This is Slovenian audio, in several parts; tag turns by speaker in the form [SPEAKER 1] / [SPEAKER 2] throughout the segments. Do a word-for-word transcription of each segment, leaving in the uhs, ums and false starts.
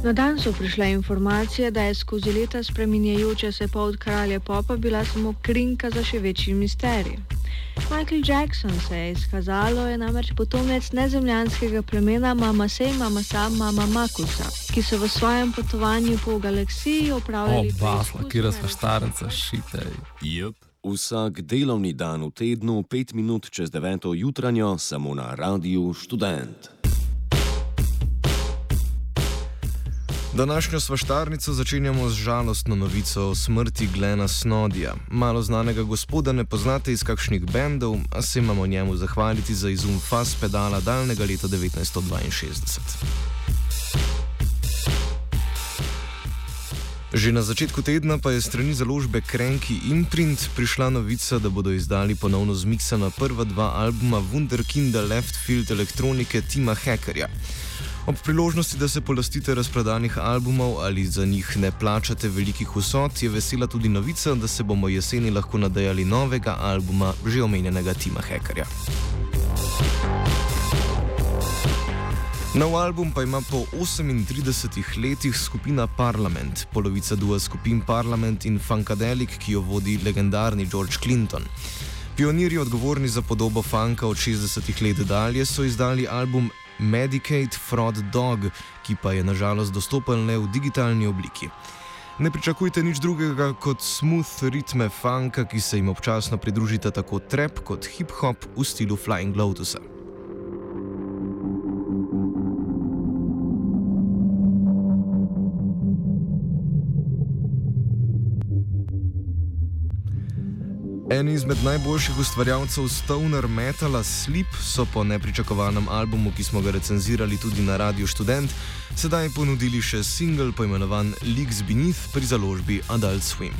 [SPEAKER 1] Na dan so prišle informacije, da je skozi leta spreminjajoče se pot kralja popa bila samo krinka za še večji misterij. Michael Jackson, se je izkazalo, je namreč potomec nezemljanskega plemena Mamasej Mamasa Mama Makusa, ki so v svojem potovanju po galaksiji opravljali
[SPEAKER 2] O, basla, kira sva štarenca, šitej.
[SPEAKER 3] Jep, vsak delovni dan v tednu, pet minut čez deveto jutranjo, samo na Radiu Študent.
[SPEAKER 4] Današnjo svaštarnico začenjamo z žalostno novico o smrti Glena Snodija. Malo znanega gospoda ne poznate iz kakšnih bendov, a se imamo njemu zahvaliti za izum faz pedala daljnega leta devetnajststo dvainšestdeset. Že na začetku tedna pa je strani založbe Cranky Imprint prišla novica, da bodo izdali ponovno zmiksana prva dva albuma Wunderkinda Left Field elektronike Tima Hackerja. Ob priložnosti, da se polastite razprodanih albumov ali za njih ne plačate velikih vsot, je vesela tudi novica, da se bomo jeseni lahko nadejali novega albuma že omenjenega Tima Hackerja. Nov album pa ima po osemintridesetih letih skupina Parliament, polovica dua skupin Parliament in Funkadelic, ki jo vodi legendarni George Clinton. Pionirji odgovorni za podobo funka od šestdesetih let dalje so izdali album Medicate Fraud Dog, ki pa je nažalost dostopen le v digitalni obliki. Ne pričakujte nič drugega kot smooth ritme funka, ki se jim občasno pridružita tako trap kot hip-hop v stilu Flying Lotusa. Eni izmed najboljših ustvarjalcev stoner metala Sleep so po nepričakovanem albumu, ki smo ga recenzirali tudi na Radiu Študent, sedaj ponudili še single poimenovan Leaks Beneath pri založbi Adult Swim.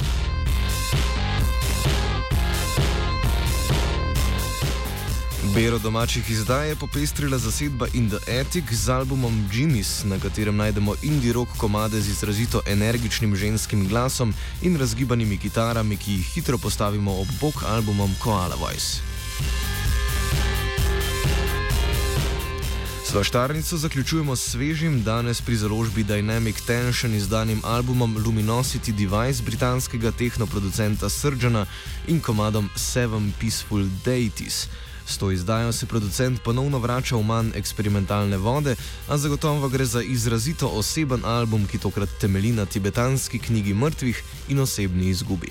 [SPEAKER 4] Bero domačih izdaj je popestrila zasedba In The Attic z albumom Jimmy's, na katerem najdemo indie rock komade z izrazito energičnim ženskim glasom in razgibanimi kitarami, ki jih hitro postavimo ob bok albumom Koala Voice. Svaštarnico zaključujemo s svežim, danes pri založbi Dynamic Tension izdanim albumom Luminosity Device britanskega tehnoproducenta Surgeona in komadom Seven Peaceful Deities. S to izdajo se producent ponovno vrača v manj eksperimentalne vode, a zagotovo gre za izrazito oseben album, ki tokrat temelji na tibetanski knjigi mrtvih in osebni izgubi.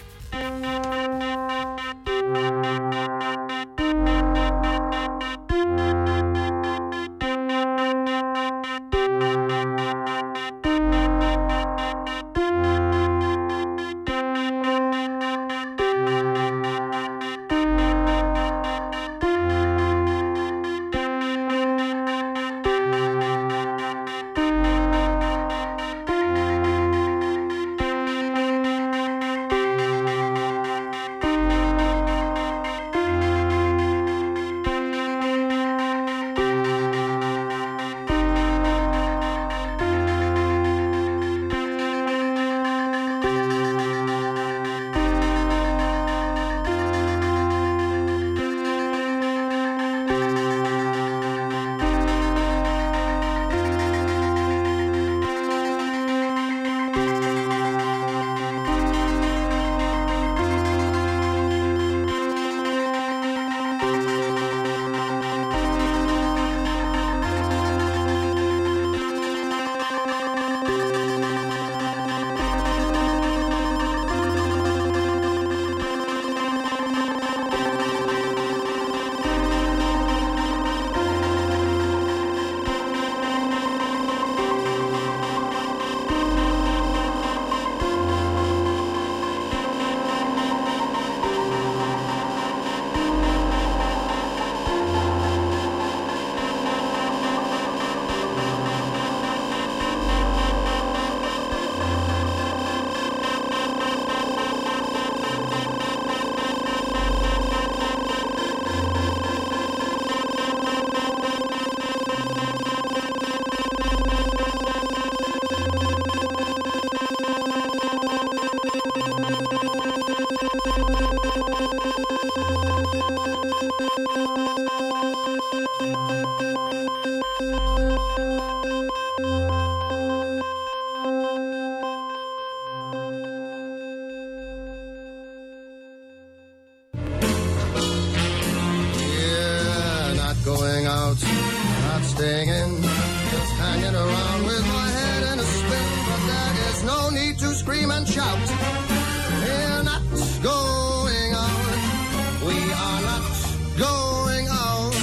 [SPEAKER 5] hanging around with my head in a spin, but there is no need to scream and shout. We're not going out. We are not going out.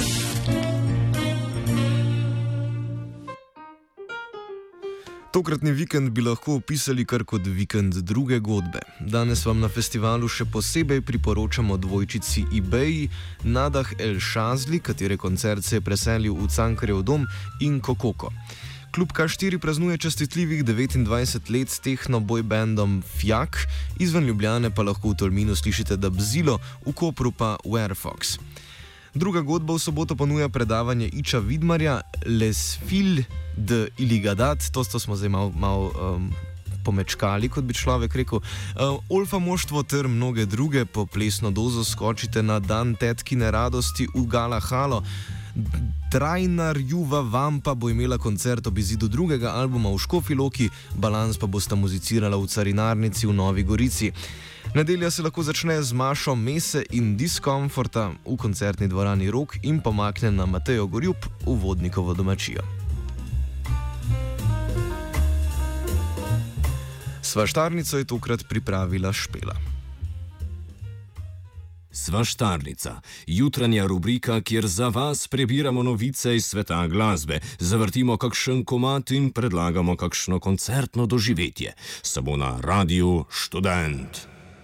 [SPEAKER 4] Tokratni vikend bi lahko opisali kar kot vikend druge godbe. Danes vam na festivalu še posebej priporočamo dvojčici eBay, Nadah El Shazli, katere koncert se je preselil v Cankarjev dom, in Kokoko. Klub K štiri praznuje častitljivih devetindvajset let s tehno boybandom Fjak, izven Ljubljane pa lahko v Tolminu slišite Dabzilo, v Kopru pa Werefox. Druga godba v soboto ponuja predavanje Iča Vidmarja Les Filles de Iligadat, to, to smo zdaj malo mal, um, pomečkali, kot bi človek rekel. Uh, Olfa moštvo ter mnoge druge po plesno dozo skočite na dan tetkine radosti v Gala Halo. Drajnar Juva Vampa bo imela koncert ob izidu drugega albuma v Škofji Loki, Balans pa bosta muzicirala v Carinarnici v Novi Gorici. Nedelja se lahko začne z Mašo Mese in Diskomforta v koncertni dvorani Rok in pomakne na Matejo Gorjub v Vodnikovo domačijo. Svaštarnico je tokrat pripravila Špela.
[SPEAKER 3] Svaštarnica, jutranja rubrika, kjer za vas prebiramo novice iz sveta glasbe, zavrtimo kakšen komad in predlagamo kakšno koncertno doživetje. Samo na Radiu Študent.